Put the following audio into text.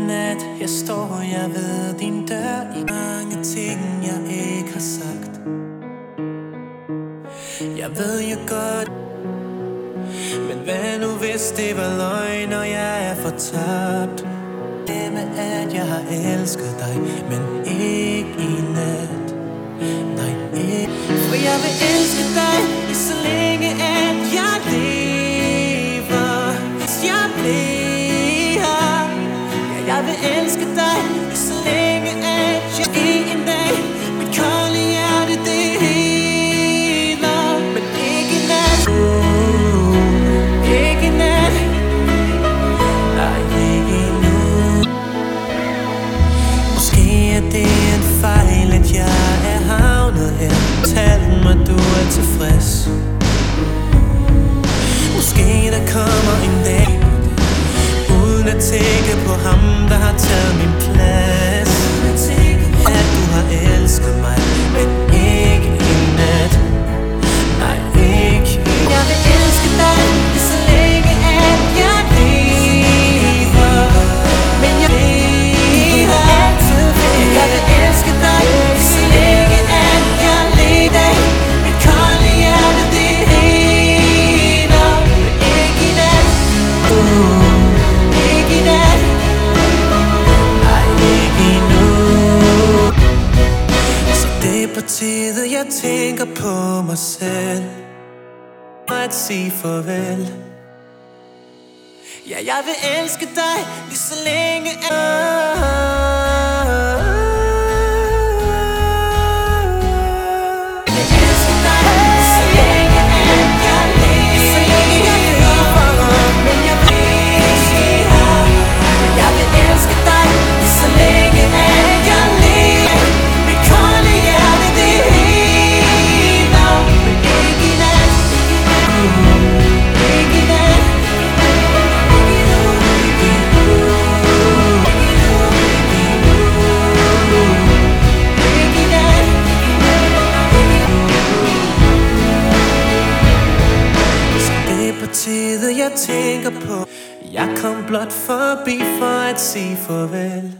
nat, her står jeg ved din dør. I mange ting jeg ikke har sagt. Jeg ved jo godt, men hvad nu hvis det var løgn, og jeg er fortabt? Det med at jeg har elsket dig, men ikke i nat. Nej, ikke. For jeg vil elske dig, lige så længe at jeg lever. Hvis jeg bliver, ja, jeg vil elske dig, lige så længe at jeg en dag. Mit kolde hjerte, det heler, men ikke i nat. Ikke i nat. Nej, ikke endnu. Måske er det en fejl, at jeg er havnet her. Tal mig, du er tilfreds. Måske der kommer en dag, uden at tænke på ham, der har taget min plads. At du har elsket mig, men ikke i nat. Nej, ikke i nat. Jeg vil elske dig, lige så længe at jeg lever. Men jeg lever altid ved. Jeg vil elske dig, lige så længe at jeg lever. Mit kolde hjerte, det heler, men ikke i nat. Ikke i nat. Nej, ikke endnu. Så det er på tide, jeg tænker på mig selv, at sige farvel. Ja, jeg vil elske dig, lige så længe jeg tænker på. Jeg kom blot forbi for at sige farvel.